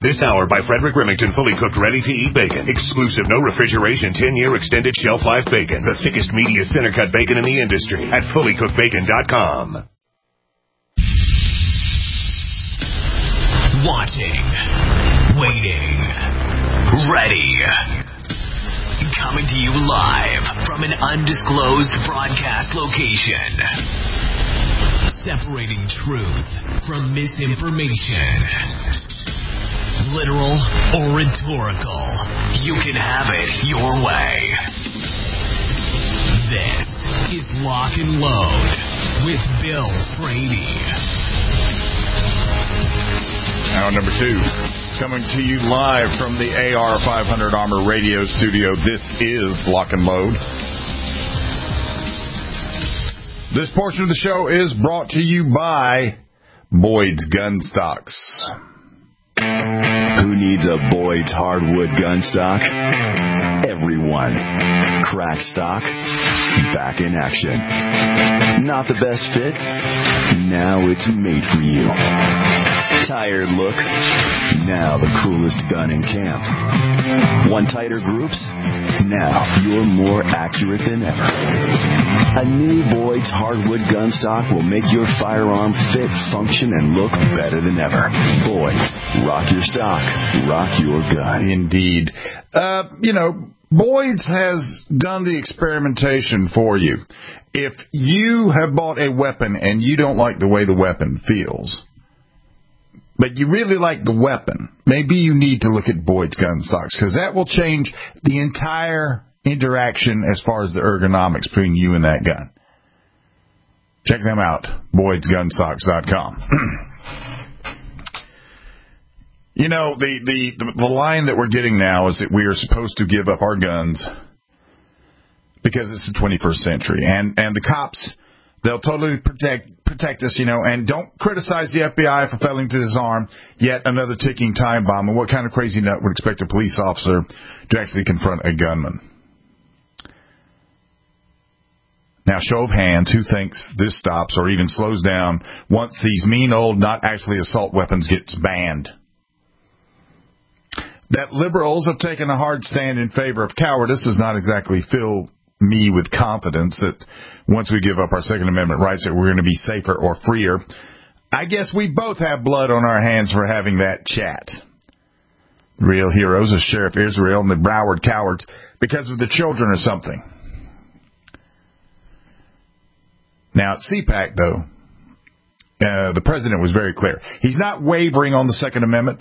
This hour by Frederick Remington, fully cooked, ready-to-eat bacon. Exclusive, no refrigeration, 10-year extended shelf life bacon. The thickest, meatiest, center-cut bacon in the industry at fullycookedbacon.com. Watching, waiting, ready. Coming to you live from an undisclosed broadcast location. Separating truth from misinformation. Literal or rhetorical, you can have it your way. This is Lock and Load with Bill Frady. Hour number 2, coming to you live from the AR500 Armor Radio Studio. This is Lock and Load. This portion of the show is brought to you by Boyd's Gun Stocks. Who needs a Boyd's hardwood gun stock? Everyone. Crack stock, back in action. Not the best fit? Now it's made for you. Tired look? Now the coolest gun in camp. Want tighter groups? Now you're more accurate than ever. A new Boyd's hardwood gun stock will make your firearm fit, function, and look better than ever. Boyd's, rock your stock, rock your gun. Indeed. Boyd's has done the experimentation for you. If you have bought a weapon and you don't like the way the weapon feels, but you really like the weapon, maybe you need to look at Boyd's Gun Stocks, because that will change the entire interaction as far as the ergonomics between you and that gun. Check them out, Boyd'sGunstocks.com. The line that we're getting now is that we are supposed to give up our guns because it's the 21st century. And the cops, they'll totally protect us, and don't criticize the FBI for failing to disarm yet another ticking time bomb. And what kind of crazy nut would expect a police officer to actually confront a gunman? Now, show of hands, who thinks this stops or even slows down once these mean old, not actually assault weapons gets banned? That liberals have taken a hard stand in favor of cowardice does not exactly fill me with confidence that once we give up our Second Amendment rights that we're going to be safer or freer. I guess we both have blood on our hands for having that chat. Real heroes are Sheriff Israel and the Broward cowards because of the children or something. Now, at CPAC, though, the president was very clear. He's not wavering on the Second Amendment.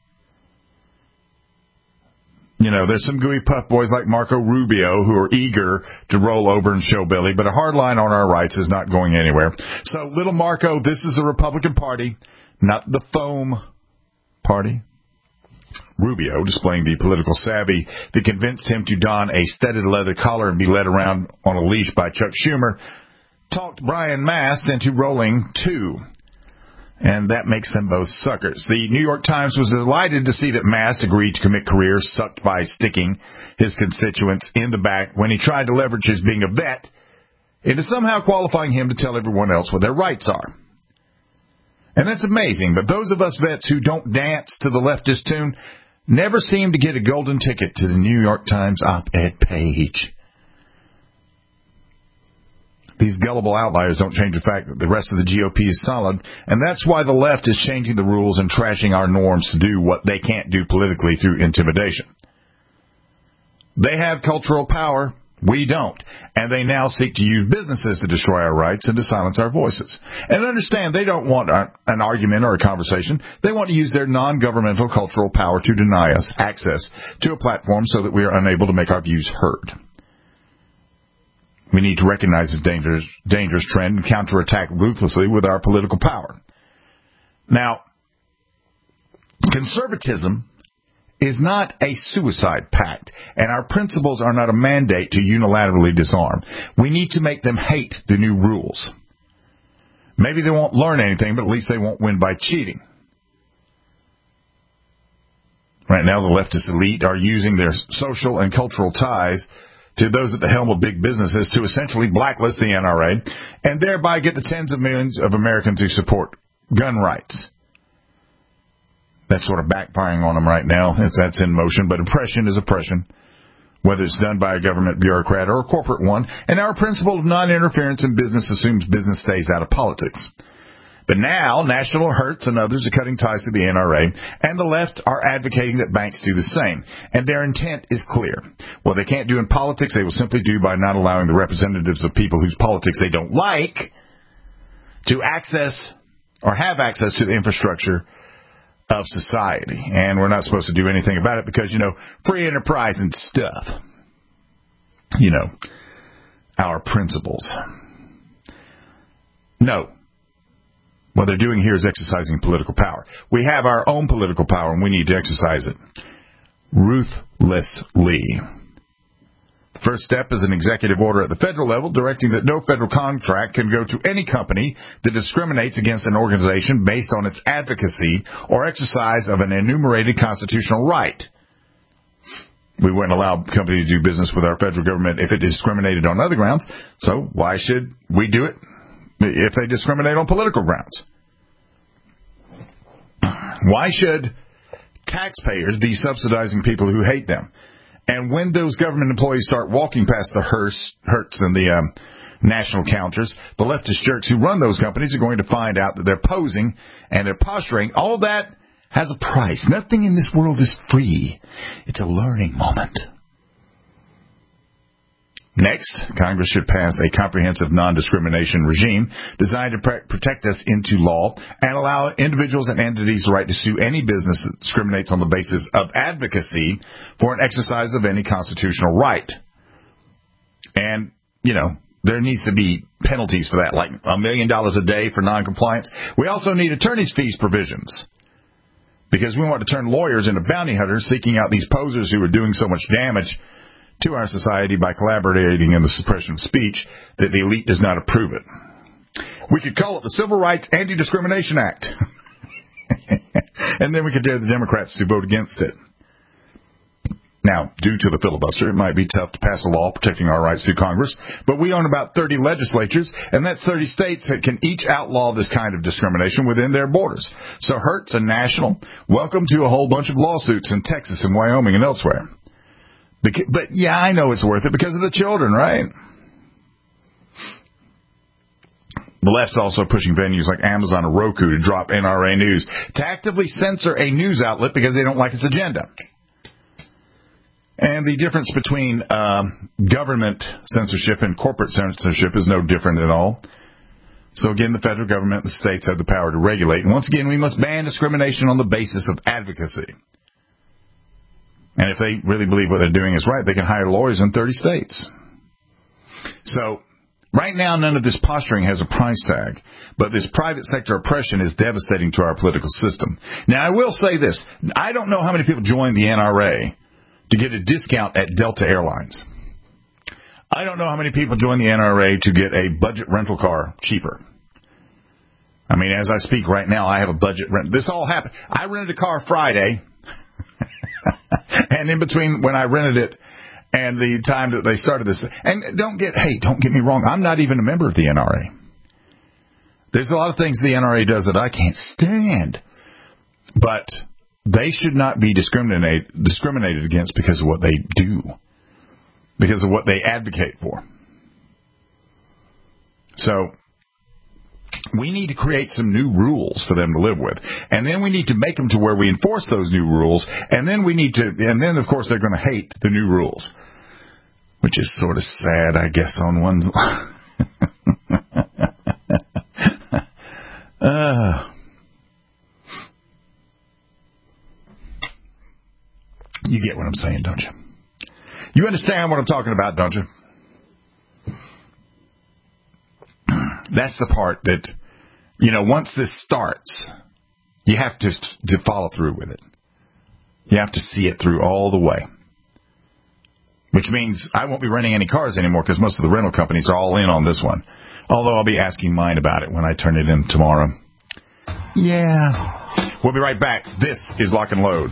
There's some gooey puff boys like Marco Rubio who are eager to roll over and show Billy, but a hard line on our rights is not going anywhere. So, little Marco, this is the Republican Party, not the foam party. Rubio, displaying the political savvy that convinced him to don a studded leather collar and be led around on a leash by Chuck Schumer, talked Brian Mast into rolling too. And that makes them both suckers. The New York Times was delighted to see that Mast agreed to commit career sucked by sticking his constituents in the back when he tried to leverage his being a vet into somehow qualifying him to tell everyone else what their rights are. And that's amazing, but those of us vets who don't dance to the leftist tune never seem to get a golden ticket to the New York Times op-ed page. These gullible outliers don't change the fact that the rest of the GOP is solid, and that's why the left is changing the rules and trashing our norms to do what they can't do politically through intimidation. They have cultural power, we don't, and they now seek to use businesses to destroy our rights and to silence our voices. And understand, they don't want an argument or a conversation. They want to use their non-governmental cultural power to deny us access to a platform so that we are unable to make our views heard. We need to recognize this dangerous trend and counterattack ruthlessly with our political power. Now, conservatism is not a suicide pact, and our principles are not a mandate to unilaterally disarm. We need to make them hate the new rules. Maybe they won't learn anything, but at least they won't win by cheating. Right now, the leftist elite are using their social and cultural ties to those at the helm of big businesses to essentially blacklist the NRA and thereby get the tens of millions of Americans who support gun rights. That's sort of backfiring on them right now. That's in motion. But oppression is oppression, whether it's done by a government bureaucrat or a corporate one. And our principle of non-interference in business assumes business stays out of politics. But now, National, Hertz, and others are cutting ties to the NRA, and the left are advocating that banks do the same. And their intent is clear. What they can't do in politics, they will simply do by not allowing the representatives of people whose politics they don't like to access or have access to the infrastructure of society. And we're not supposed to do anything about it because, free enterprise and stuff. Our principles. No. What they're doing here is exercising political power. We have our own political power, and we need to exercise it ruthlessly. The first step is an executive order at the federal level directing that no federal contract can go to any company that discriminates against an organization based on its advocacy or exercise of an enumerated constitutional right. We wouldn't allow a company to do business with our federal government if it discriminated on other grounds, so why should we do it if they discriminate on political grounds? Why should taxpayers be subsidizing people who hate them? And when those government employees start walking past the Hertz and the national counters, the leftist jerks who run those companies are going to find out that they're posing and they're posturing. All that has a price. Nothing in this world is free. It's a learning moment. Next, Congress should pass a comprehensive non-discrimination regime designed to protect us into law and allow individuals and entities the right to sue any business that discriminates on the basis of advocacy for an exercise of any constitutional right. And, there needs to be penalties for that, like $1 million a day for noncompliance. We also need attorney's fees provisions because we want to turn lawyers into bounty hunters seeking out these posers who are doing so much damage to our society by collaborating in the suppression of speech that the elite does not approve it. We could call it the Civil Rights Anti-Discrimination Act. And then we could dare the Democrats to vote against it. Now, due to the filibuster, it might be tough to pass a law protecting our rights through Congress, but we own about 30 legislatures, and that's 30 states that can each outlaw this kind of discrimination within their borders. So Hertz and National, welcome to a whole bunch of lawsuits in Texas and Wyoming and elsewhere. But, yeah, I know it's worth it because of the children, right? The left's also pushing venues like Amazon or Roku to drop NRA news, to actively censor a news outlet because they don't like its agenda. And the difference between government censorship and corporate censorship is no different at all. So, again, the federal government and the states have the power to regulate. And once again, we must ban discrimination on the basis of advocacy. And if they really believe what they're doing is right, they can hire lawyers in 30 states. So, right now, none of this posturing has a price tag, but this private sector oppression is devastating to our political system. Now, I will say this. I don't know how many people joined the NRA to get a discount at Delta Airlines. I don't know how many people joined the NRA to get a budget rental car cheaper. I mean, as I speak right now, I have a budget rent. This all happened. I rented a car Friday. And in between when I rented it and the time that they started this, and don't get me wrong, I'm not even a member of the NRA. There's a lot of things the NRA does that I can't stand, but they should not be discriminated against because of what they do, because of what they advocate for. So we need to create some new rules for them to live with. And then we need to make them to where we enforce those new rules. And then of course, they're going to hate the new rules, which is sort of sad, I guess, on one's you get what I'm saying, don't you? You understand what I'm talking about, don't you? That's the part that, once this starts, you have to follow through with it. You have to see it through all the way. Which means I won't be renting any cars anymore because most of the rental companies are all in on this one. Although I'll be asking mine about it when I turn it in tomorrow. Yeah. We'll be right back. This is Lock and Load.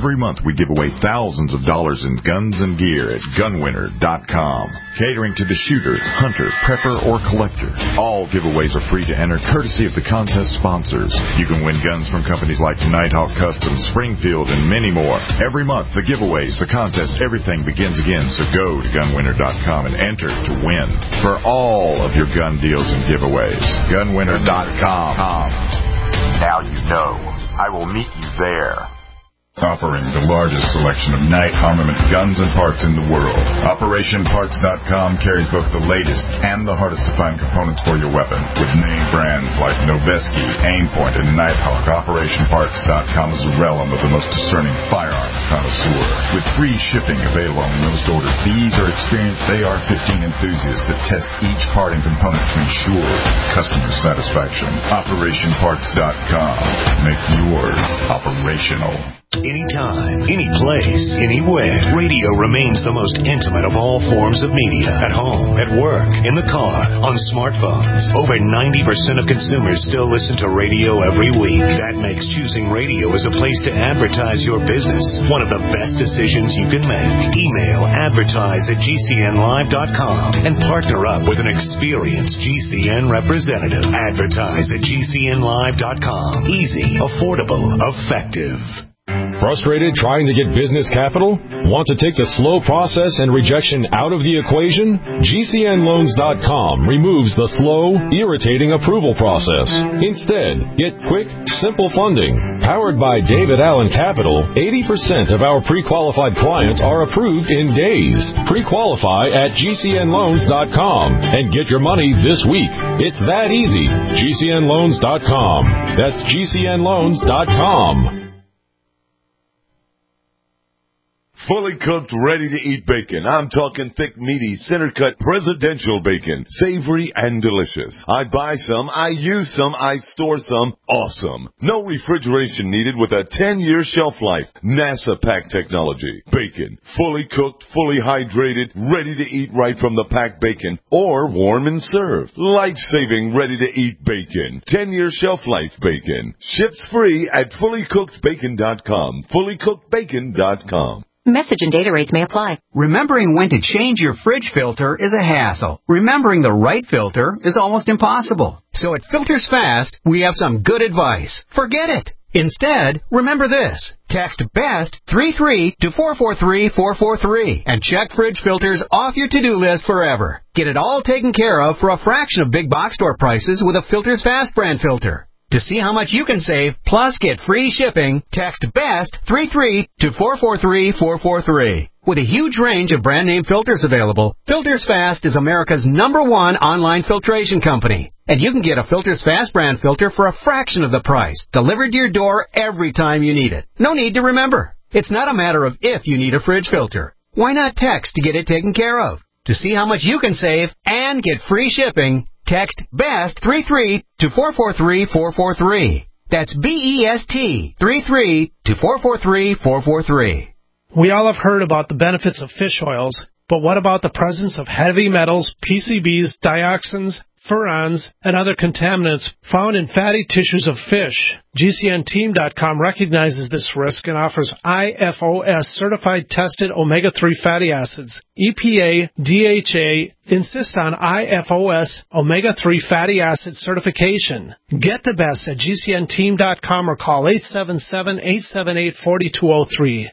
Every month we give away thousands of dollars in guns and gear at gunwinner.com. Catering to the shooter, hunter, prepper, or collector. All giveaways are free to enter, courtesy of the contest sponsors. You can win guns from companies like Nighthawk Customs, Springfield, and many more. Every month, the giveaways, the contest, everything begins again. So go to gunwinner.com and enter to win for all of your gun deals and giveaways. Gunwinner.com. Now you know. I will meet you there. Offering the largest selection of night armament guns and parts in the world. OperationParts.com carries both the latest and the hardest to find components for your weapon. With name brands like Noveske, Aimpoint, and Nighthawk, OperationParts.com is a realm of the most discerning firearms connoisseur. With free shipping available on most orders, these are experienced AR-15 enthusiasts that test each part and component to ensure customer satisfaction. OperationParts.com. Make yours operational. Anytime, any place, anywhere. Radio remains the most intimate of all forms of media. At home, at work, in the car, on smartphones. Over 90% of consumers still listen to radio every week. That makes choosing radio as a place to advertise your business one of the best decisions you can make. Email advertise@gcnlive.com and partner up with an experienced GCN representative. Advertise@gcnlive.com. Easy, affordable, effective. Frustrated trying to get business capital? Want to take the slow process and rejection out of the equation? GCNloans.com removes the slow, irritating approval process. Instead, get quick, simple funding. Powered by David Allen Capital, 80% of our pre-qualified clients are approved in days. Pre-qualify at GCNloans.com and get your money this week. It's that easy. GCNloans.com. That's GCNloans.com. Fully cooked, ready-to-eat bacon. I'm talking thick, meaty, center-cut, presidential bacon. Savory and delicious. I buy some, I use some, I store some. Awesome. No refrigeration needed with a 10-year shelf life. NASA pack technology. Bacon. Fully cooked, fully hydrated, ready to eat right from the packed bacon. Or warm and served. Life-saving, ready-to-eat bacon. 10-year shelf life bacon. Ships free at fullycookedbacon.com. Fullycookedbacon.com. Message and data rates may apply. Remembering when to change your fridge filter is a hassle. Remembering the right filter is almost impossible. So at Filters Fast, we have some good advice. Forget it. Instead, remember this. Text BEST 33 to 443-443 and check fridge filters off your to-do list forever. Get it all taken care of for a fraction of big box store prices with a Filters Fast brand filter. To see how much you can save, plus get free shipping, text BEST 33 to 443-443. With a huge range of brand name filters available, Filters Fast is America's #1 online filtration company. And you can get a Filters Fast brand filter for a fraction of the price, delivered to your door every time you need it. No need to remember. It's not a matter of if you need a fridge filter. Why not text to get it taken care of? To see how much you can save and get free shipping, text BEST 33 to 443-443. That's BEST 33 to 443-443. We all have heard about the benefits of fish oils, but what about the presence of heavy metals, PCBs, dioxins, furans, and other contaminants found in fatty tissues of fish? GCNteam.com recognizes this risk and offers IFOS certified tested omega-3 fatty acids. EPA, DHA insist on IFOS omega-3 fatty acid certification. Get the best at GCNteam.com or call 877-878-4203.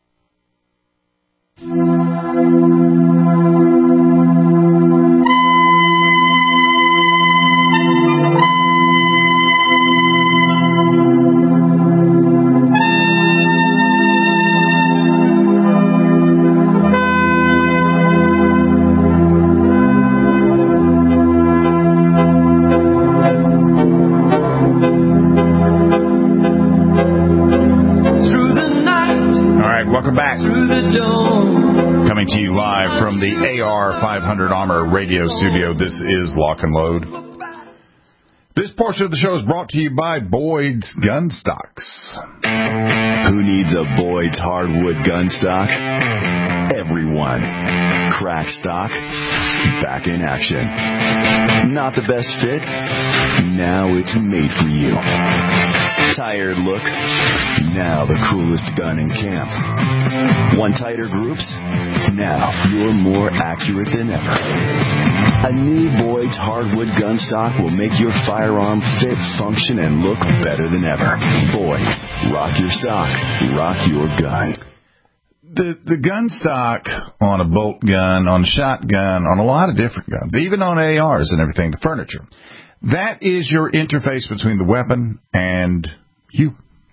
To you live from the AR-500 Armor Radio Studio. This is Lock and Load. This portion of the show is brought to you by Boyd's Gun Stocks. Who needs a Boyd's hardwood gun stock? Everyone. Crack stock, back in action. Not the best fit? Now it's made for you. Tired look? Now the coolest gun in camp. Want tighter groups? Now you're more accurate than ever. A new Boyd's hardwood gun stock will make your firearm fit, function, and look better than ever. Boyd's. Rock your stock. Rock your gun. The gun stock on a bolt gun, on a shotgun, on a lot of different guns, even on ARs and everything, the furniture, that is your interface between the weapon and you.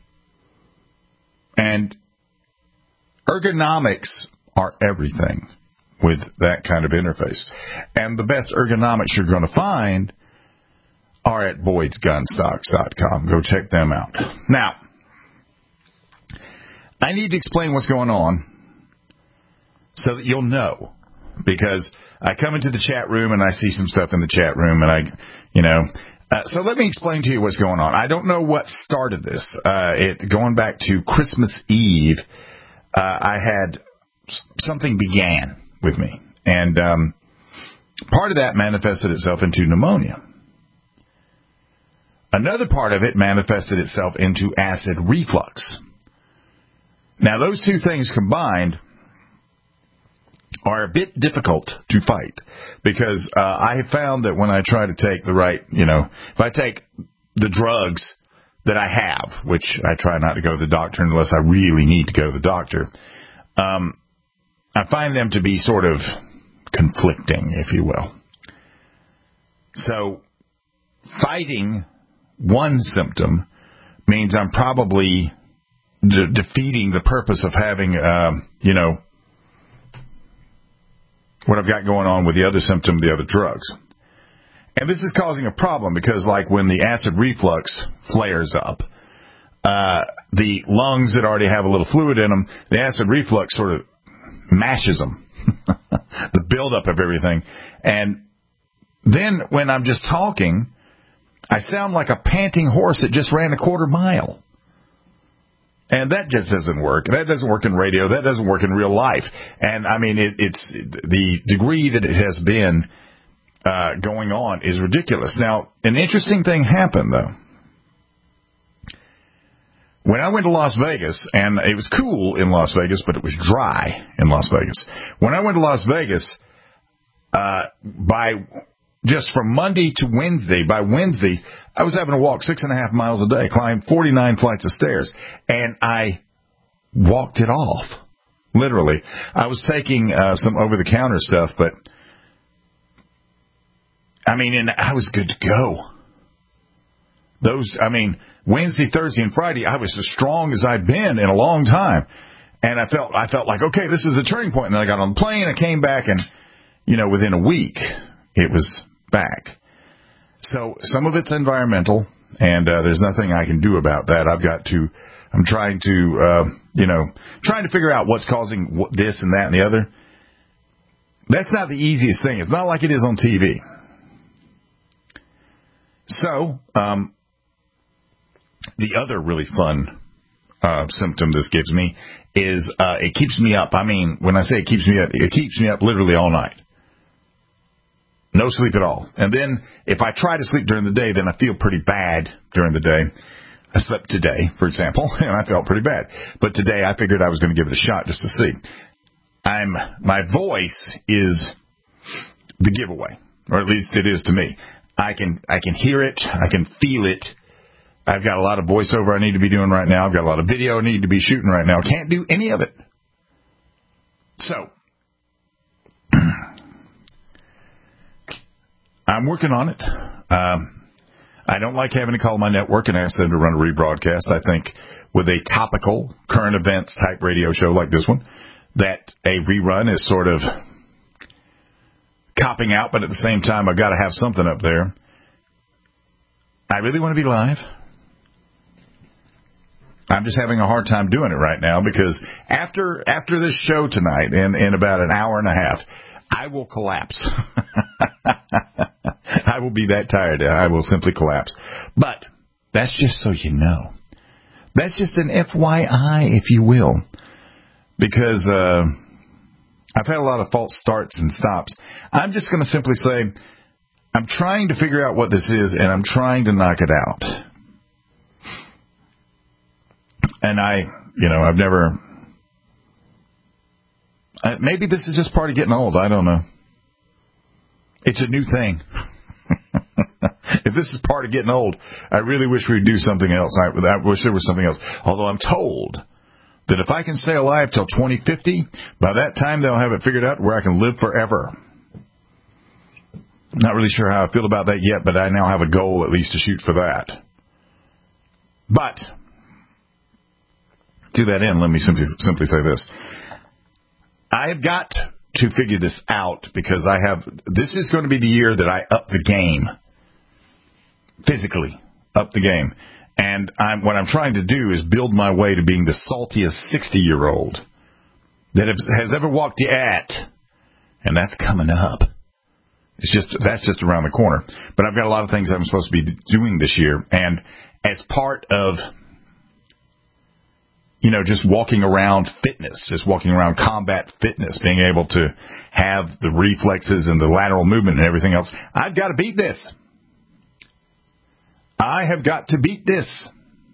And ergonomics are everything with that kind of interface. And the best ergonomics you're going to find are at Boyd'sGunstocks.com. Go check them out. Now, I need to explain what's going on so that you'll know, because I come into the chat room and I see some stuff in the chat room and so let me explain to you what's going on. I don't know what started this. Going back to Christmas Eve, I had something began with me, and part of that manifested itself into pneumonia. Another part of it manifested itself into acid reflux. Now, those two things combined are a bit difficult to fight, because I have found that when I try to take the right, if I take the drugs that I have, which I try not to go to the doctor unless I really need to go to the doctor, I find them to be sort of conflicting, if you will. So fighting one symptom means I'm probably defeating the purpose of having, what I've got going on with the other symptom, the other drugs. And this is causing a problem because, like, when the acid reflux flares up, the lungs that already have a little fluid in them, the acid reflux sort of mashes them, the buildup of everything. And then when I'm just talking, I sound like a panting horse that just ran a quarter mile. And that just doesn't work. That doesn't work in radio. That doesn't work in real life. And, I mean, it's the degree that it has been going on is ridiculous. Now, an interesting thing happened, though. When I went to Las Vegas, and it was cool in Las Vegas, but it was dry in Las Vegas. When I went to Las Vegas, just from Monday to Wednesday, by Wednesday, I was having to walk 6.5 miles a day, climb 49 flights of stairs, and I walked it off, literally. I was taking some over-the-counter stuff, but, and I was good to go. Wednesday, Thursday, and Friday, I was as strong as I'd been in a long time, and I felt like, okay, this is a turning point. And then I got on the plane, I came back, and, within a week, it was back. So some of it's environmental, and there's nothing I can do about that. I'm trying to figure out what's causing this and that and the other. That's not the easiest thing. It's not like it is on TV. So, the other really fun symptom this gives me is it keeps me up. When I say it keeps me up literally all night. No sleep at all. And then if I try to sleep during the day, then I feel pretty bad during the day. I slept today, for example, and I felt pretty bad. But today I figured I was going to give it a shot just to see. My voice is the giveaway, or at least it is to me. I can hear it. I can feel it. I've got a lot of voiceover I need to be doing right now. I've got a lot of video I need to be shooting right now. I can't do any of it. So, I'm working on it. I don't like having to call my network and ask them to run a rebroadcast. I think with a topical, current events type radio show like this one, that a rerun is sort of copping out, but at the same time, I've got to have something up there. I really want to be live. I'm just having a hard time doing it right now because after this show tonight, in about an hour and a half, I will collapse. I will be that tired. I will simply collapse. But that's just so you know. That's just an FYI, if you will. Because I've had a lot of false starts and stops. I'm just going to simply say, I'm trying to figure out what this is, and I'm trying to knock it out. And I've never... maybe this is just part of getting old. I don't know. It's a new thing. If this is part of getting old, I really wish we'd do something else. I wish there was something else. Although I'm told that if I can stay alive till 2050, by that time they'll have it figured out where I can live forever. Not really sure how I feel about that yet, but I now have a goal at least to shoot for that. But to that end, let me simply say this. I have got to figure this out because this is going to be the year that I up the game. Physically up the game. And what I'm trying to do is build my way to being the saltiest 60-year-old that has ever walked the at. And that's coming up. That's just around the corner. But I've got a lot of things I'm supposed to be doing this year. And as part of, just walking around fitness, just walking around combat fitness, being able to have the reflexes and the lateral movement and everything else, I've got to beat this. I have got to beat this.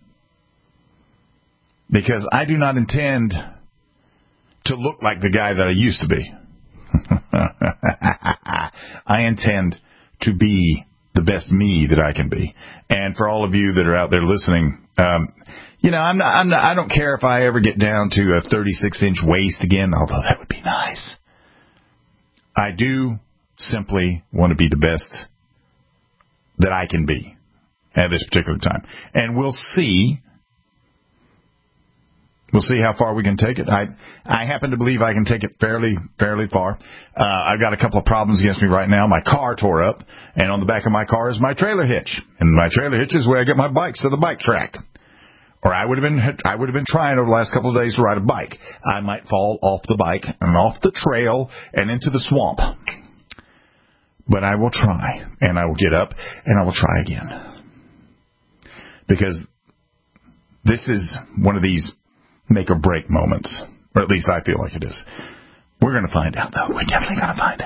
Because I do not intend to look like the guy that I used to be. I intend to be the best me that I can be. And for all of you that are out there listening, I don't care if I ever get down to a 36-inch waist again, although that would be nice. I do simply want to be the best that I can be at this particular time. And we'll see. We'll see how far we can take it. I happen to believe I can take it fairly far. I've got a couple of problems against me right now. My car tore up, and on the back of my car is my trailer hitch. And my trailer hitch is where I get my bikes to the bike track. Or I would have been trying over the last couple of days to ride a bike. I might fall off the bike and off the trail and into the swamp. But I will try, and I will get up, and I will try again. Because this is one of these make-or-break moments, or at least I feel like it is. We're going to find out, though. We're definitely going to find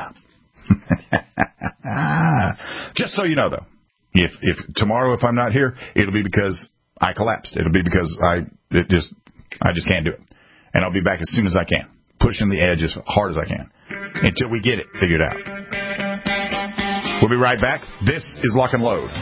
out. Just so you know, though, if tomorrow, if I'm not here, it'll be because I collapsed. It'll be because I just can't do it. And I'll be back as soon as I can, pushing the edge as hard as I can, until we get it figured out. We'll be right back. This is Lock and Load.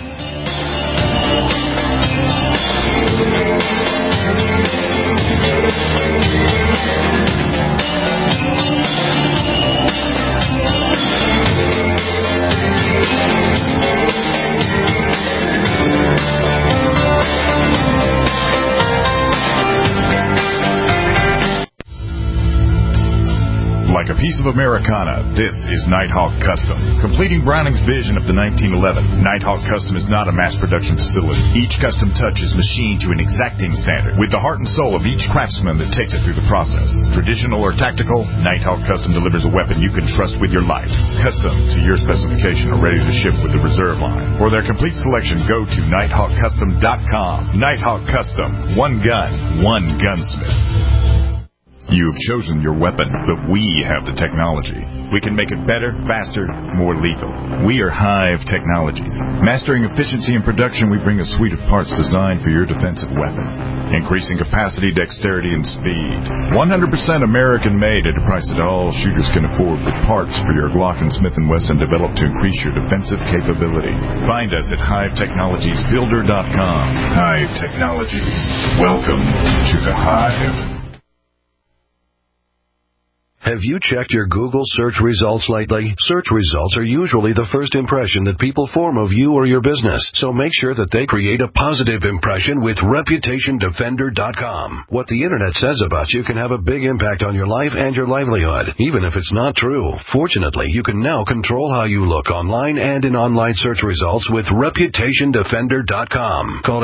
Like a piece of Americana, this is Nighthawk Custom. Completing Browning's vision of the 1911, Nighthawk Custom is not a mass production facility. Each custom touch is machined to an exacting standard, with the heart and soul of each craftsman that takes it through the process. Traditional or tactical, Nighthawk Custom delivers a weapon you can trust with your life. Custom to your specification or ready to ship with the reserve line. For their complete selection, go to NighthawkCustom.com. Nighthawk Custom. One gun, one gunsmith. You've chosen your weapon, but we have the technology. We can make it better, faster, more lethal. We are Hive Technologies. Mastering efficiency and production, we bring a suite of parts designed for your defensive weapon. Increasing capacity, dexterity, and speed. 100% American-made at a price that all shooters can afford, with parts for your Glock and Smith & Wesson developed to increase your defensive capability. Find us at HiveTechnologiesBuilder.com. Hive Technologies. Welcome to the Hive. Have you checked your Google search results lately? Search results are usually the first impression that people form of you or your business, so make sure that they create a positive impression with ReputationDefender.com. What the Internet says about you can have a big impact on your life and your livelihood, even if it's not true. Fortunately, you can now control how you look online and in online search results with ReputationDefender.com. Call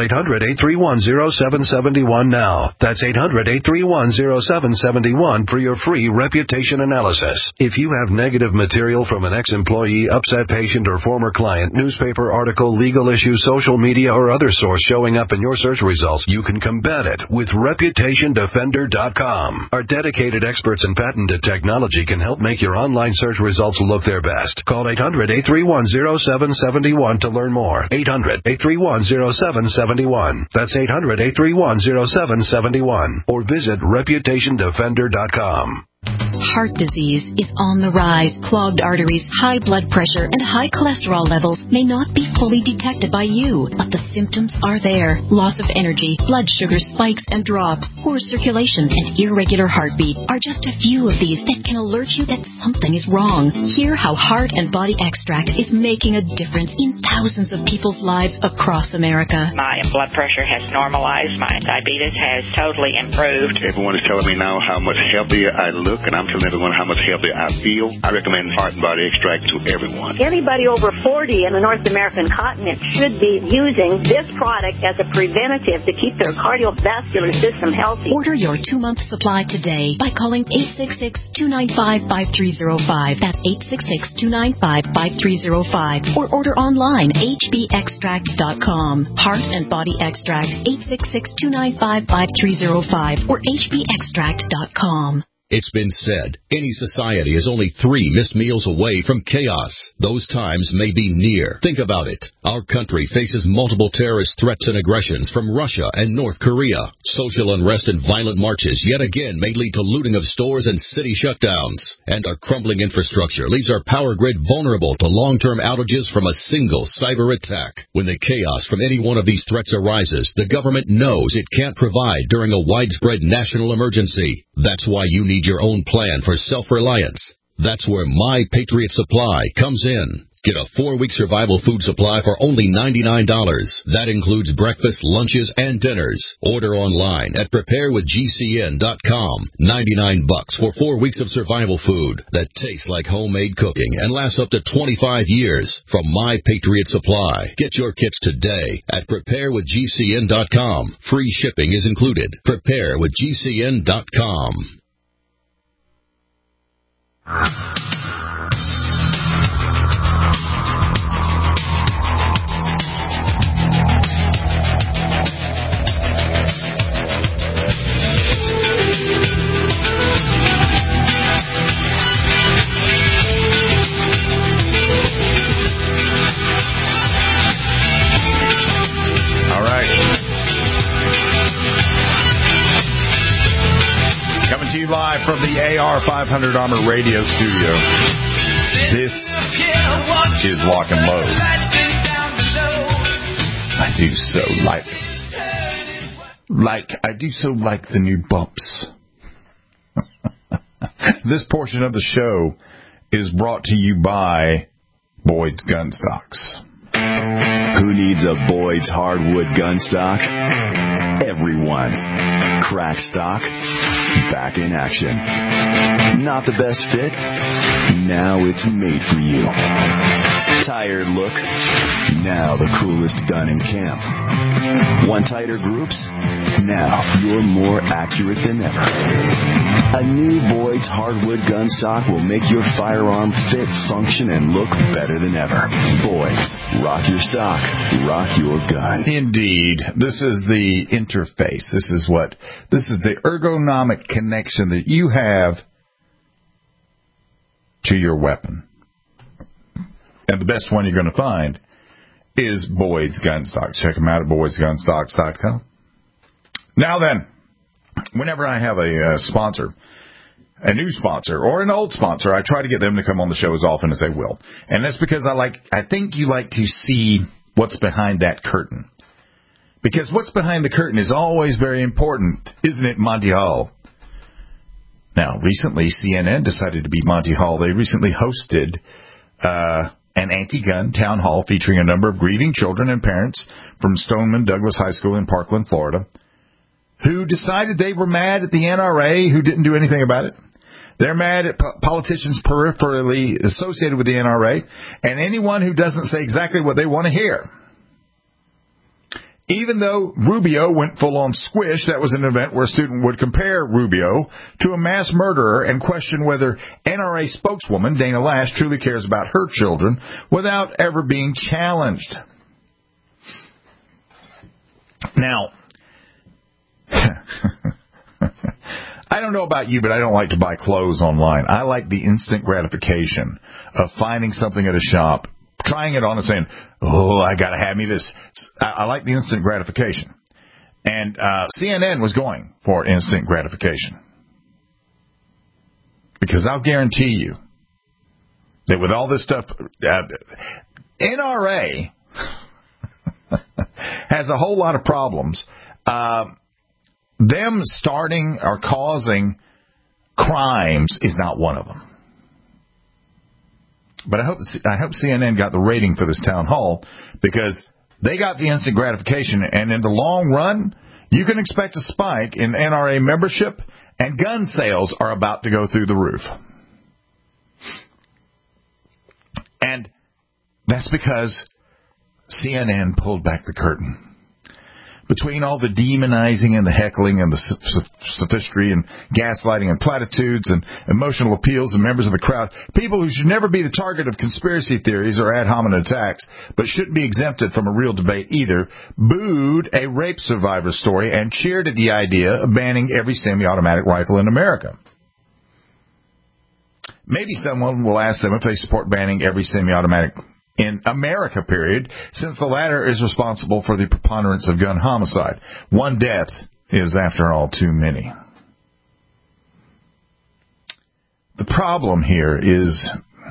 800-831-0771 now. That's 800-831-0771 for your free Reputation reputation analysis. If you have negative material from an ex-employee, upset patient, or former client, newspaper article, legal issue, social media, or other source showing up in your search results, you can combat it with ReputationDefender.com. Our dedicated experts in patented technology can help make your online search results look their best. Call 800-831-0771 to learn more. 800-831-0771. That's 800-831-0771. Or visit ReputationDefender.com. Heart disease is on the rise. Clogged arteries, high blood pressure, and high cholesterol levels may not be fully detected by you, but the symptoms are there. Loss of energy, blood sugar spikes and drops, poor circulation, and irregular heartbeat are just a few of these that can alert you that something is wrong. Hear how Heart and Body Extract is making a difference in thousands of people's lives across America. My blood pressure has normalized. My diabetes has totally improved. Everyone is telling me now how much healthier I look, and I'm telling everyone how much healthier I feel. I recommend Heart and Body Extract to everyone. Anybody over 40 in the North American continent should be using this product as a preventative to keep their cardiovascular system healthy. Order your 2-month supply today by calling 866-295-5305. That's 866-295-5305. Or order online, hbextract.com. Heart and Body Extract, 866-295-5305 or hbextract.com. It's been said, any society is only 3 missed meals away from chaos. Those times may be near. Think about it. Our country faces multiple terrorist threats and aggressions from Russia and North Korea. Social unrest and violent marches yet again may lead to looting of stores and city shutdowns. And our crumbling infrastructure leaves our power grid vulnerable to long-term outages from a single cyber attack. When the chaos from any one of these threats arises, the government knows it can't provide during a widespread national emergency. That's why you need your own plan for self-reliance. That's where My Patriot Supply comes in. Get a 4-week survival food supply for only $99. That includes breakfast, lunches, and dinners. Order online at preparewithgcn.com. $99 for 4 weeks of survival food that tastes like homemade cooking and lasts up to 25 years from My Patriot Supply. Get your kits today at preparewithgcn.com. Free shipping is included. Preparewithgcn.com. Live from the AR500 Armor Radio Studio. This is Lock and Load. I do so like the new bumps. This portion of the show is brought to you by Boyd's Gun Stocks. Who needs a Boyd's hardwood gun stock? Everyone. Crack stock, back in action. Not the best fit? Now it's made for you. Tired look? Now the coolest gun in camp. Want tighter groups? Now you're more accurate than ever. A new Boyd's hardwood gun stock will make your firearm fit, function, and look better than ever. Boyd's. Rock your stock. Rock your gun. Indeed. This is the interface. This is the ergonomic connection that you have to your weapon. And the best one you're going to find is Boyd's Gun Stocks. Check them out at boydsgunstocks.com. Now then, whenever I have a sponsor, a new sponsor or an old sponsor, I try to get them to come on the show as often as they will. And that's because I think you like to see what's behind that curtain. Because what's behind the curtain is always very important, isn't it, Monty Hall? Now, recently, CNN decided to beat Monty Hall. They recently hosted an anti-gun town hall featuring a number of grieving children and parents from Stoneman Douglas High School in Parkland, Florida, who decided they were mad at the NRA, who didn't do anything about it. They're mad at politicians peripherally associated with the NRA and anyone who doesn't say exactly what they want to hear. Even though Rubio went full-on squish, that was an event where a student would compare Rubio to a mass murderer and question whether NRA spokeswoman Dana Lash truly cares about her children without ever being challenged. Now, I don't know about you, but I don't like to buy clothes online. I like the instant gratification of finding something at a shop, trying it on and saying, oh, I got to have me this. I like the instant gratification. And CNN was going for instant gratification. Because I'll guarantee you that with all this stuff, NRA has a whole lot of problems. Them starting or causing crimes is not one of them. But I hope CNN got the rating for this town hall because they got the instant gratification, and in the long run, you can expect a spike in NRA membership, and gun sales are about to go through the roof. And that's because CNN pulled back the curtain. Between all the demonizing and the heckling and the sophistry and gaslighting and platitudes and emotional appeals of members of the crowd, people who should never be the target of conspiracy theories or ad hominem attacks, but shouldn't be exempted from a real debate either, booed a rape survivor story and cheered at the idea of banning every semi-automatic rifle in America. Maybe someone will ask them if they support banning every semi-automatic in America, period, since the latter is responsible for the preponderance of gun homicide. One death is, after all, too many. The problem here is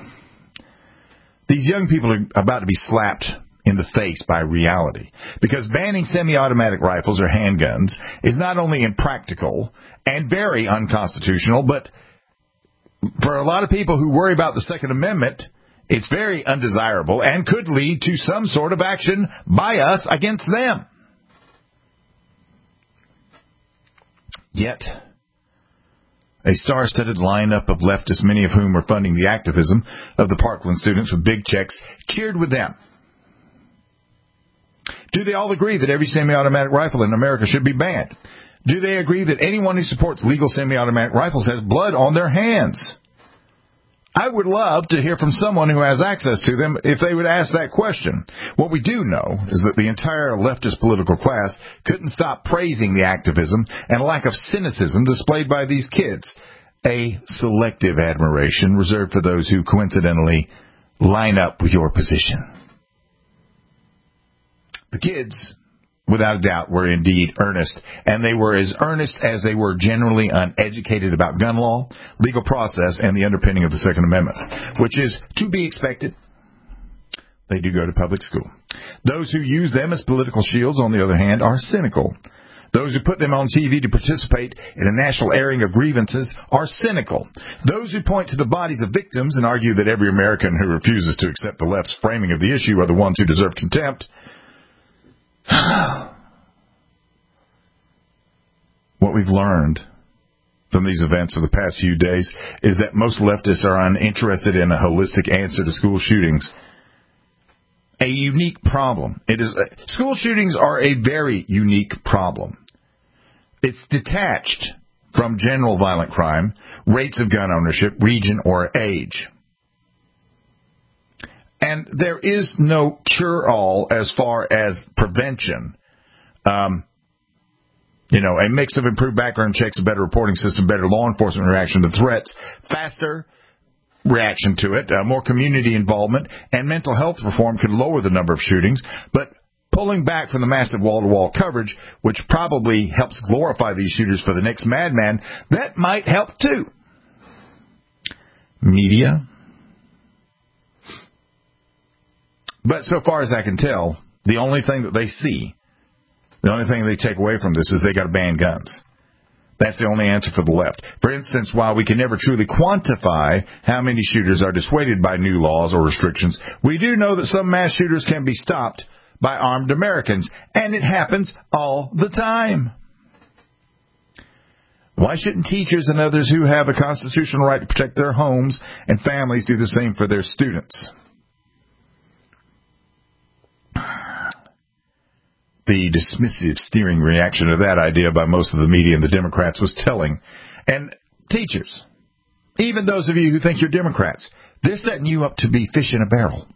these young people are about to be slapped in the face by reality, because banning semi-automatic rifles or handguns is not only impractical and very unconstitutional, but for a lot of people who worry about the Second Amendment, it's very undesirable and could lead to some sort of action by us against them. Yet, a star-studded lineup of leftists, many of whom are funding the activism of the Parkland students with big checks, cheered with them. Do they all agree that every semi-automatic rifle in America should be banned? Do they agree that anyone who supports legal semi-automatic rifles has blood on their hands? I would love to hear from someone who has access to them if they would ask that question. What we do know is that the entire leftist political class couldn't stop praising the activism and lack of cynicism displayed by these kids, a selective admiration reserved for those who coincidentally line up with your position. The kids, without a doubt, were indeed earnest, and they were as earnest as they were generally uneducated about gun law, legal process, and the underpinning of the Second Amendment, which is to be expected. They do go to public school. Those who use them as political shields, on the other hand, are cynical. Those who put them on TV to participate in a national airing of grievances are cynical. Those who point to the bodies of victims and argue that every American who refuses to accept the left's framing of the issue are the ones who deserve contempt. What we've learned from these events of the past few days is that most leftists are uninterested in a holistic answer to school shootings. A unique problem. School shootings are a very unique problem. It's detached from general violent crime, rates of gun ownership, region, or age. And there is no cure-all as far as prevention. A mix of improved background checks, a better reporting system, better law enforcement reaction to threats, faster reaction to it, more community involvement, and mental health reform could lower the number of shootings. But pulling back from the massive wall-to-wall coverage, which probably helps glorify these shooters for the next madman, that might help too. Media. But so far as I can tell, the only thing that they see, the only thing they take away from this is they got to ban guns. That's the only answer for the left. For instance, while we can never truly quantify how many shooters are dissuaded by new laws or restrictions, we do know that some mass shooters can be stopped by armed Americans, and it happens all the time. Why shouldn't teachers and others who have a constitutional right to protect their homes and families do the same for their students? the dismissive, sneering reaction to that idea by most of the media and the Democrats was telling. And teachers, even those of you who think you're Democrats, they're setting you up to be fish in a barrel.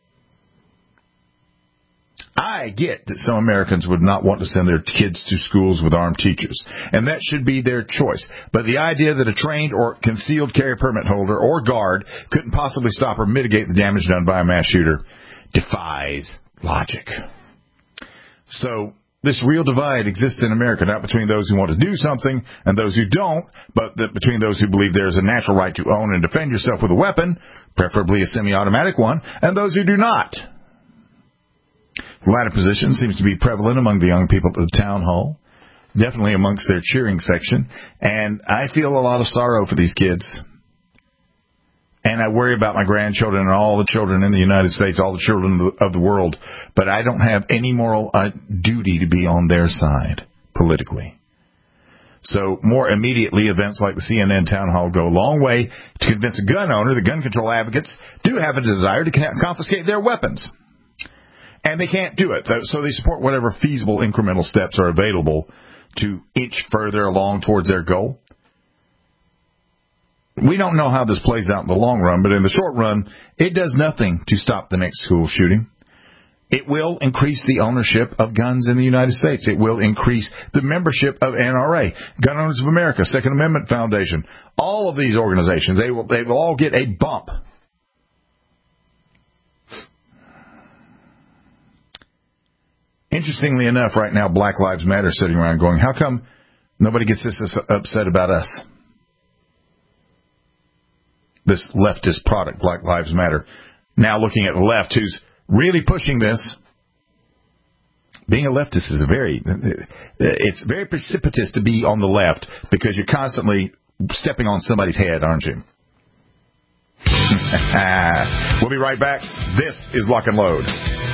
I get that some Americans would not want to send their kids to schools with armed teachers, and that should be their choice. But the idea that a trained or concealed carry permit holder or guard couldn't possibly stop or mitigate the damage done by a mass shooter defies logic. So this real divide exists in America, not between those who want to do something and those who don't, but between those who believe there is a natural right to own and defend yourself with a weapon, preferably a semi-automatic one, and those who do not. The latter position seems to be prevalent among the young people at the town hall, definitely amongst their cheering section, and I feel a lot of sorrow for these kids. And I worry about my grandchildren and all the children in the United States, all the children of the world, but I don't have any moral duty to be on their side politically. So more immediately, events like the CNN town hall go a long way to convince a gun owner, the gun control advocates, do have a desire to confiscate their weapons. And they can't do it, so they support whatever feasible incremental steps are available to inch further along towards their goal. We don't know how this plays out in the long run, but in the short run, it does nothing to stop the next school shooting. It will increase the ownership of guns in the United States. It will increase the membership of NRA, Gun Owners of America, Second Amendment Foundation. All of these organizations, they will all get a bump. Interestingly enough, right now, Black Lives Matter is sitting around going, how come nobody gets this upset about us? This leftist product, Black Lives Matter. Now looking at the left, who's really pushing this. Being a leftist is it's very precipitous to be on the left because you're constantly stepping on somebody's head, aren't you? We'll be right back. This is Lock and Load.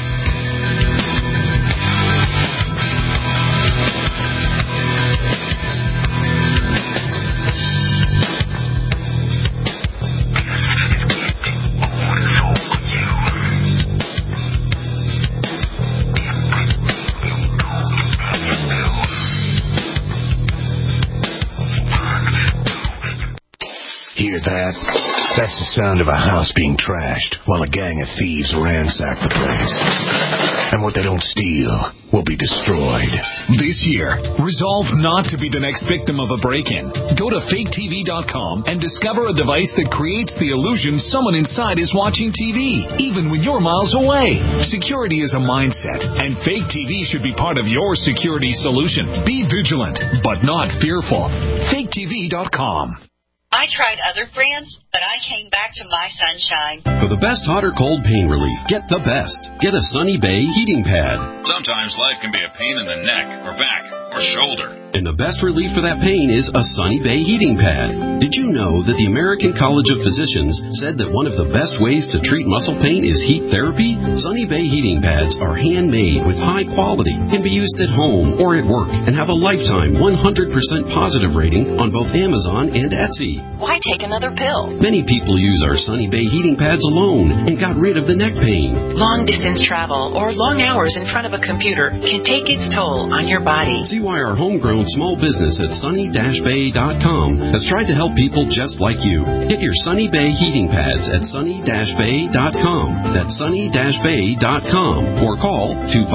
Hear that? That's the sound of a house being trashed while a gang of thieves ransack the place. And what they don't steal will be destroyed. This year, resolve not to be the next victim of a break-in. Go to faketv.com and discover a device that creates the illusion someone inside is watching TV, even when you're miles away. Security is a mindset, and Fake TV should be part of your security solution. Be vigilant, but not fearful. faketv.com. I tried other brands, but I came back to My Sunshine. For the best hot or cold pain relief, get the best. Get a Sunny Bay heating pad. Sometimes life can be a pain in the neck or back or shoulder. And the best relief for that pain is a Sunny Bay heating pad. Did you know that the American College of Physicians said that one of the best ways to treat muscle pain is heat therapy? Sunny Bay heating pads are handmade with high quality, can be used at home or at work, and have a lifetime 100% positive rating on both Amazon and Etsy. Why take another pill? Many people use our Sunny Bay heating pads alone and got rid of the neck pain. Long distance travel or long hours in front of a computer can take its toll on your body. See why our homegrown small business at sunny-bay.com has tried to help people just like you. Get your Sunny Bay heating pads at sunny-bay.com. That's sunny-bay.com or call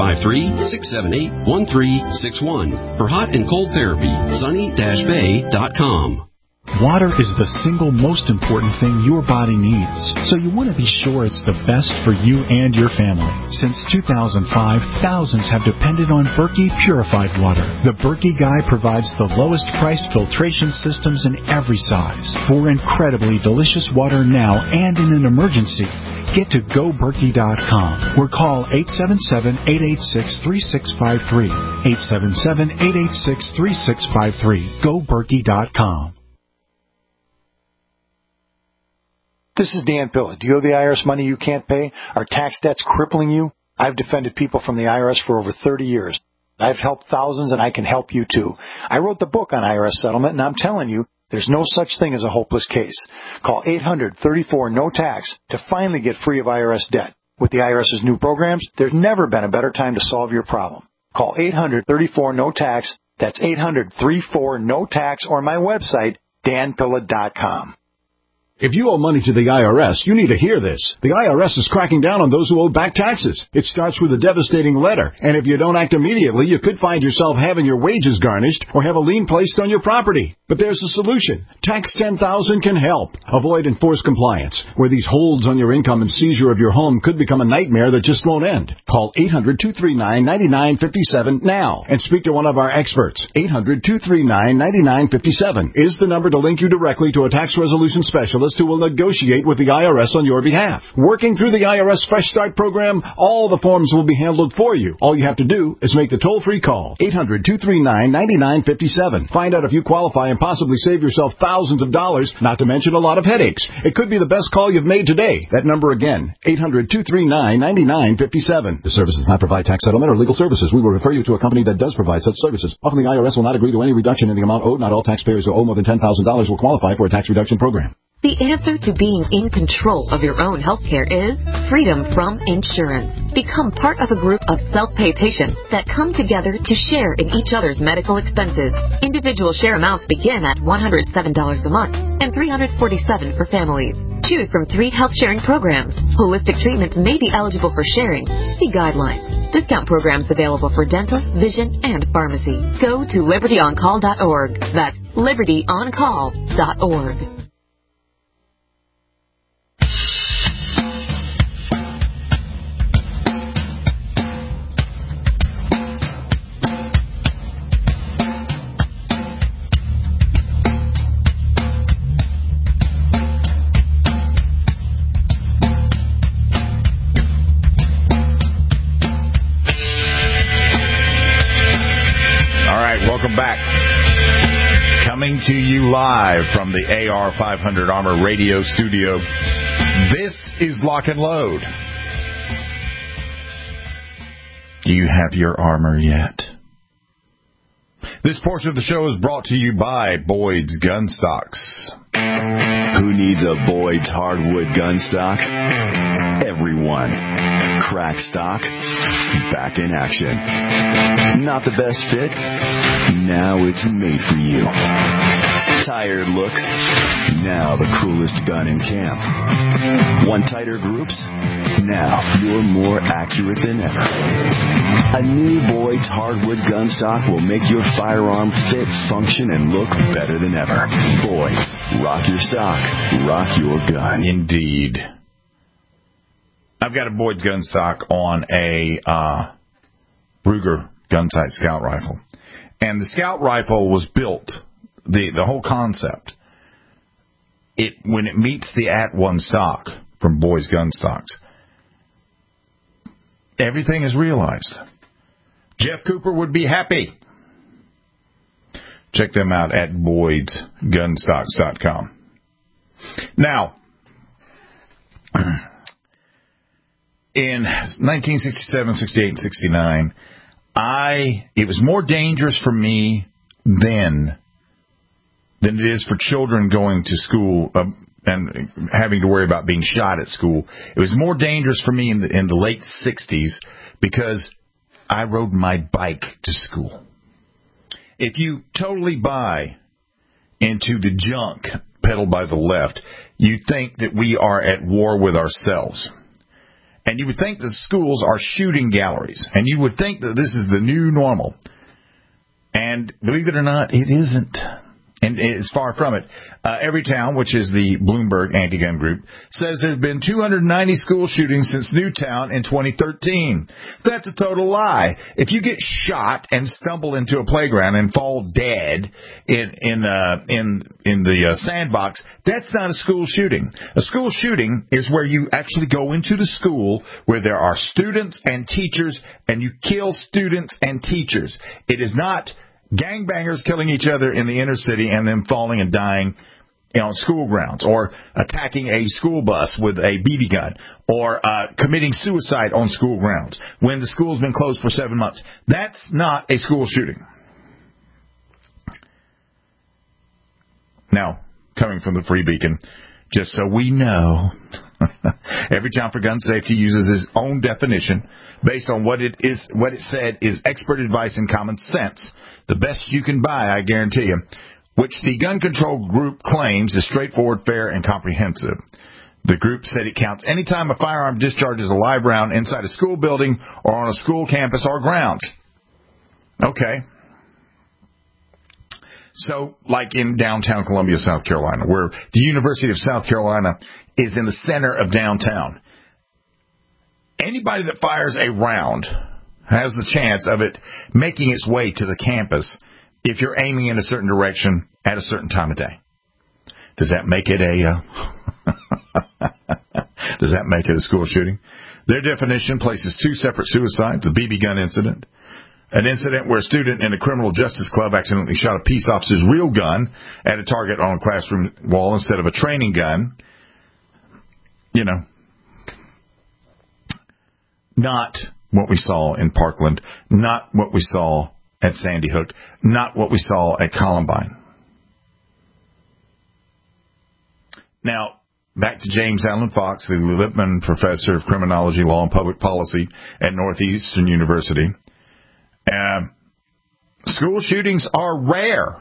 253-678-1361 for hot and cold therapy. sunny-bay.com. Water is the single most important thing your body needs, so you want to be sure it's the best for you and your family. Since 2005, thousands have depended on Berkey Purified Water. The Berkey Guy provides the lowest priced filtration systems in every size for incredibly delicious water now and in an emergency. Get to GoBerkey.com or call 877-886-3653. 877-886-3653. GoBerkey.com. This is Dan Pilla. Do you owe the IRS money you can't pay? Are tax debts crippling you? I've defended people from the IRS for over 30 years. I've helped thousands, and I can help you too. I wrote the book on IRS settlement, and I'm telling you, there's no such thing as a hopeless case. Call 800-34-NO-TAX to finally get free of IRS debt. With the IRS's new programs, there's never been a better time to solve your problem. Call 800-34-NO-TAX. That's 800-34-NO-TAX, or my website, danpilla.com. If you owe money to the IRS, you need to hear this. The IRS is cracking down on those who owe back taxes. It starts with a devastating letter, and if you don't act immediately, you could find yourself having your wages garnished or have a lien placed on your property. But there's a solution. Tax 10,000 can help. Avoid enforced compliance, where these holds on your income and seizure of your home could become a nightmare that just won't end. Call 800-239-9957 now and speak to one of our experts. 800-239-9957 is the number to link you directly to a tax resolution specialist who will negotiate with the IRS on your behalf. Working through the IRS Fresh Start program, all the forms will be handled for you. All you have to do is make the toll-free call. 800-239-9957. Find out if you qualify and possibly save yourself thousands of dollars, not to mention a lot of headaches. It could be the best call you've made today. That number again, 800-239-9957. The service does not provide tax settlement or legal services. We will refer you to a company that does provide such services. Often the IRS will not agree to any reduction in the amount owed. Not all taxpayers who owe more than $10,000 will qualify for a tax reduction program. The answer to being in control of your own health care is freedom from insurance. Become part of a group of self-pay patients that come together to share in each other's medical expenses. Individual share amounts begin at $107 a month and $347 for families. Choose from 3 health sharing programs. Holistic treatments may be eligible for sharing. See guidelines. Discount programs available for dental, vision, and pharmacy. Go to libertyoncall.org. That's libertyoncall.org. Welcome back. Coming to you live from the AR500 Armor Radio Studio. This is Lock and Load. Do you have your armor yet? This portion of the show is brought to you by Boyd's Gun Stocks. Who needs a Boyd's hardwood gun stock? Everyone. Crack stock, back in action. Not the best fit? Now it's made for you. Tired look? Now the coolest gun in camp. Want tighter groups? Now you're more accurate than ever. A new Boyd's hardwood gun stock will make your firearm fit, function, and look better than ever. Boyd's. Rock your stock. Rock your gun. Indeed. I've got a Boyd's gun stock on a Ruger gun-sight scout rifle. And the scout rifle was built, the whole concept, when it meets the @1 stock from Boyd's Gun Stocks, everything is realized. Jeff Cooper would be happy. Check them out at BoydsGunstocks.com. Now, in 1967, 68, and 69, it was more dangerous for me then than it is for children going to school and having to worry about being shot at school. It was more dangerous for me in the late 60s because I rode my bike to school. If you totally buy into the junk peddled by the left, you think that we are at war with ourselves. And you would think that schools are shooting galleries. And you would think that this is the new normal. And believe it or not, it isn't. And it's far from it. Everytown, which is the Bloomberg anti-gun group, says there have been 290 school shootings since Newtown in 2013. That's a total lie. If you get shot and stumble into a playground and fall dead in the sandbox, that's not a school shooting. A school shooting is where you actually go into the school where there are students and teachers, and you kill students and teachers. It is not gangbangers killing each other in the inner city and then falling and dying on school grounds, or attacking a school bus with a BB gun, or committing suicide on school grounds when the school's been closed for 7 months. That's not a school shooting. Now, coming from the Free Beacon, just so we know, Every town for gun safety uses its own definition based on what it said is expert advice and common sense. The best you can buy, I guarantee you, which the gun control group claims is straightforward, fair, and comprehensive. The group said it counts any time a firearm discharges a live round inside a school building or on a school campus or grounds. Okay. So, like in downtown Columbia, South Carolina, where the University of South Carolina is in the center of downtown, anybody that fires a round has the chance of it making its way to the campus if you're aiming in a certain direction at a certain time of day. Does that make it a school shooting? Their definition places two separate suicides, a BB gun incident, an incident where a student in a criminal justice club accidentally shot a peace officer's real gun at a target on a classroom wall instead of a training gun. You know, not what we saw in Parkland, not what we saw at Sandy Hook, not what we saw at Columbine. Now, back to James Allen Fox, the Lippman Professor of Criminology, Law, and Public Policy at Northeastern University. School shootings are rare.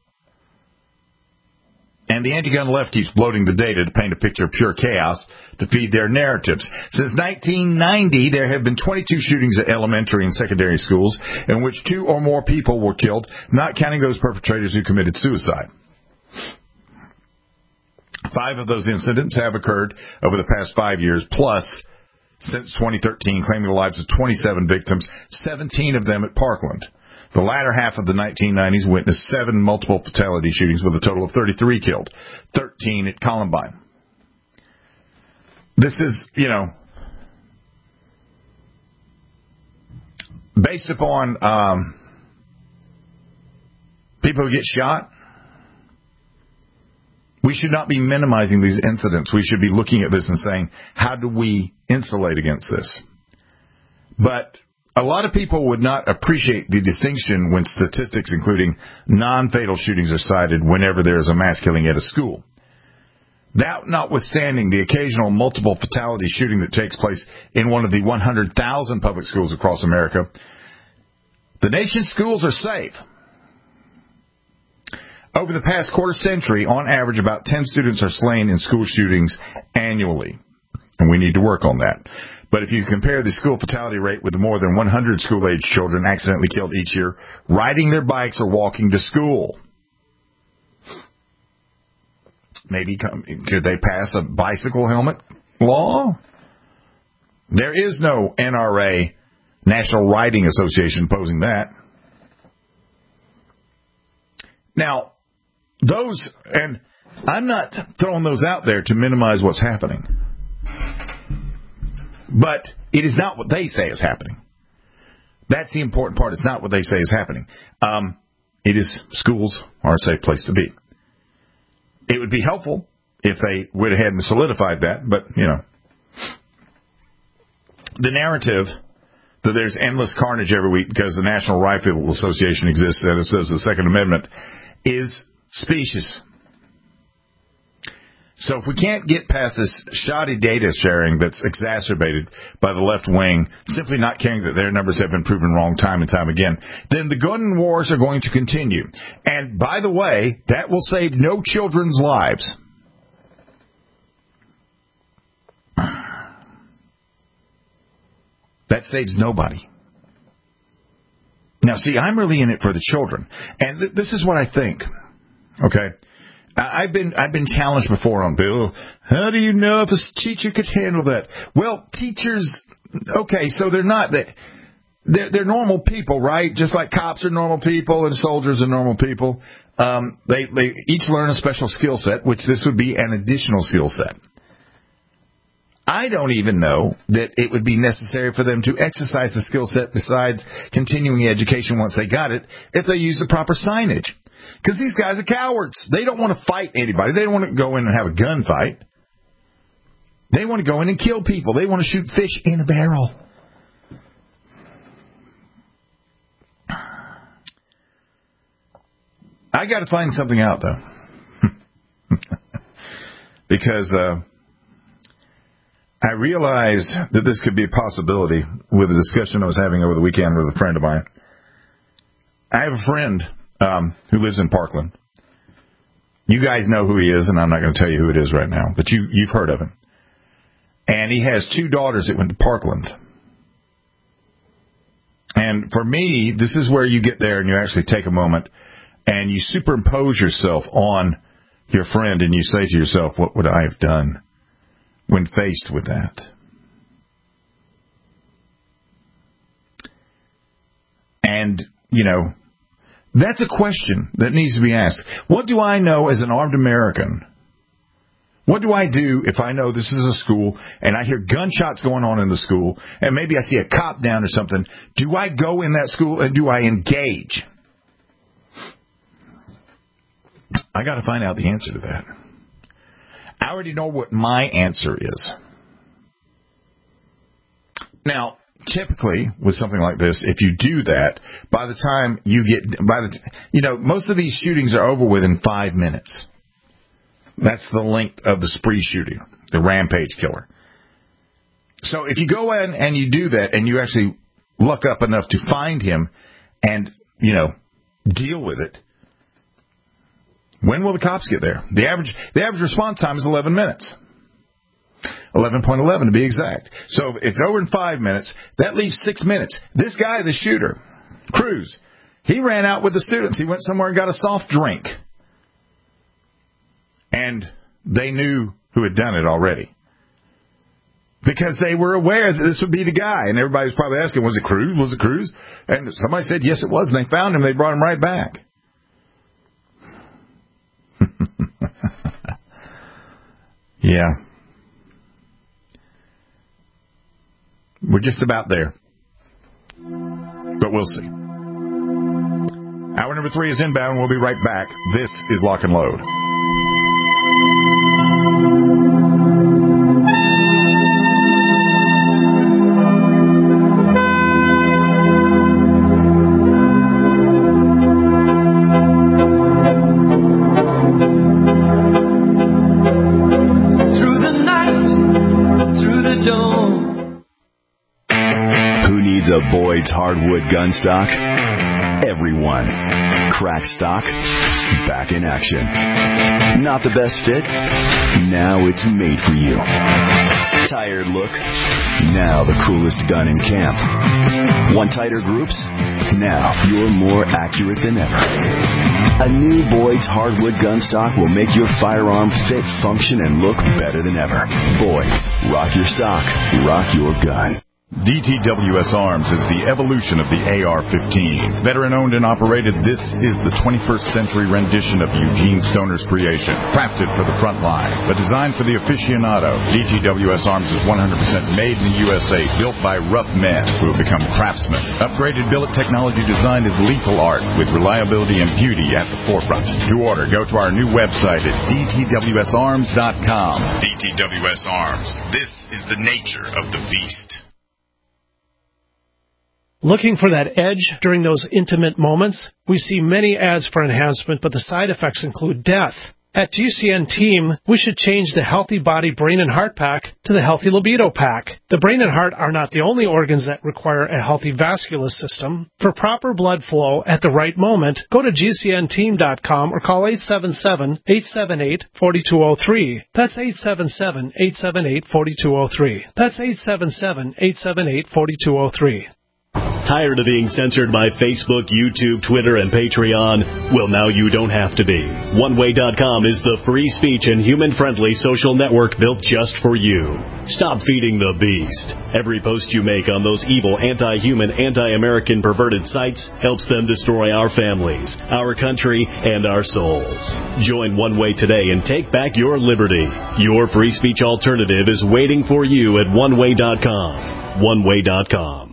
And the anti-gun left keeps bloating the data to paint a picture of pure chaos to feed their narratives. Since 1990, there have been 22 shootings at elementary and secondary schools in which 2 or more people were killed, not counting those perpetrators who committed suicide. 5 of those incidents have occurred over the past 5 years, plus since 2013, claiming the lives of 27 victims, 17 of them at Parkland. The latter half of the 1990s witnessed 7 multiple fatality shootings with a total of 33 killed, 13 at Columbine. This is, based upon people who get shot. We should not be minimizing these incidents. We should be looking at this and saying, how do we insulate against this? But a lot of people would not appreciate the distinction when statistics including non-fatal shootings are cited whenever there is a mass killing at a school. That notwithstanding the occasional multiple fatality shooting that takes place in one of the 100,000 public schools across America, the nation's schools are safe. Over the past quarter century, on average, about 10 students are slain in school shootings annually. And we need to work on that. But if you compare the school fatality rate with the more than 100 school-age children accidentally killed each year riding their bikes or walking to school, maybe could they pass a bicycle helmet law? There is no NRA, National Riding Association, opposing that. Now, and I'm not throwing those out there to minimize what's happening. But it is not what they say is happening. That's the important part. It's not what they say is happening. It is schools are a safe place to be. It would be helpful if they went ahead and solidified that, but, the narrative that there's endless carnage every week because the National Rifle Association exists and it says the Second Amendment is specious. So if we can't get past this shoddy data sharing that's exacerbated by the left wing, simply not caring that their numbers have been proven wrong time and time again, then the gun wars are going to continue. And by the way, that will save no children's lives. That saves nobody. Now, see, I'm really in it for the children. And this is what I think. Okay? I've been challenged before on, Bill, how do you know if a teacher could handle that? Well, teachers, okay, so they're not, they're normal people, right? Just like cops are normal people and soldiers are normal people. They each learn a special skill set, which this would be an additional skill set. I don't even know that it would be necessary for them to exercise the skill set besides continuing education once they got it if they use the proper signage. Because these guys are cowards. They don't want to fight anybody. They don't want to go in and have a gunfight. They want to go in and kill people. They want to shoot fish in a barrel. I got to find something out, though. Because I realized that this could be a possibility with a discussion I was having over the weekend with a friend of mine. I have a friend who lives in Parkland. You guys know who he is, and I'm not going to tell you who it is right now, but you've heard of him. And he has 2 daughters that went to Parkland. And for me, this is where you get there and you actually take a moment and you superimpose yourself on your friend and you say to yourself, what would I have done when faced with that? And, that's a question that needs to be asked. What do I know as an armed American? What do I do if I know this is a school and I hear gunshots going on in the school and maybe I see a cop down or something? Do I go in that school and do I engage? I got to find out the answer to that. I already know what my answer is. Now, typically, with something like this, if you do that, by the time you get, most of these shootings are over within 5 minutes. That's the length of the spree shooting, the rampage killer. So if you go in and you do that and you actually luck up enough to find him and, deal with it, when will the cops get there? The average response time is 11 minutes. 11.11 to be exact. So it's over in 5 minutes. That leaves 6 minutes. This guy, the shooter, Cruz, he ran out with the students. He went somewhere and got a soft drink. And they knew who had done it already. Because they were aware that this would be the guy. And everybody was probably asking, was it Cruz? Was it Cruz? And somebody said, yes, it was. And they found him. They brought him right back. Yeah. We're just about there. But we'll see. Hour number 3 is inbound. We'll be right back. This is Lock and Load. A Boyd's Hardwood gun stock? Everyone. Crack stock? Back in action. Not the best fit? Now it's made for you. Tired look? Now the coolest gun in camp. Want tighter groups? Now you're more accurate than ever. A new Boyd's Hardwood gun stock will make your firearm fit, function, and look better than ever. Boyd's. Rock your stock. Rock your gun. DTWS Arms is the evolution of the AR-15. Veteran-owned and operated, this is the 21st century rendition of Eugene Stoner's creation. Crafted for the front line, but designed for the aficionado. DTWS Arms is 100% made in the USA, built by rough men who have become craftsmen. Upgraded billet technology design is lethal art, with reliability and beauty at the forefront. To order, go to our new website at dtwsarms.com. DTWS Arms. This is the nature of the beast. Looking for that edge during those intimate moments? We see many ads for enhancement, but the side effects include death. At GCN Team, we should change the Healthy Body Brain and Heart Pack to the Healthy Libido Pack. The brain and heart are not the only organs that require a healthy vascular system. For proper blood flow at the right moment, go to GCNteam.com or call 877-878-4203. That's 877-878-4203. That's 877-878-4203. Tired of being censored by Facebook, YouTube, Twitter, and Patreon? Well, now you don't have to be. OneWay.com is the free speech and human-friendly social network built just for you. Stop feeding the beast. Every post you make on those evil, anti-human, anti-American perverted sites helps them destroy our families, our country, and our souls. Join One Way today and take back your liberty. Your free speech alternative is waiting for you at OneWay.com. OneWay.com.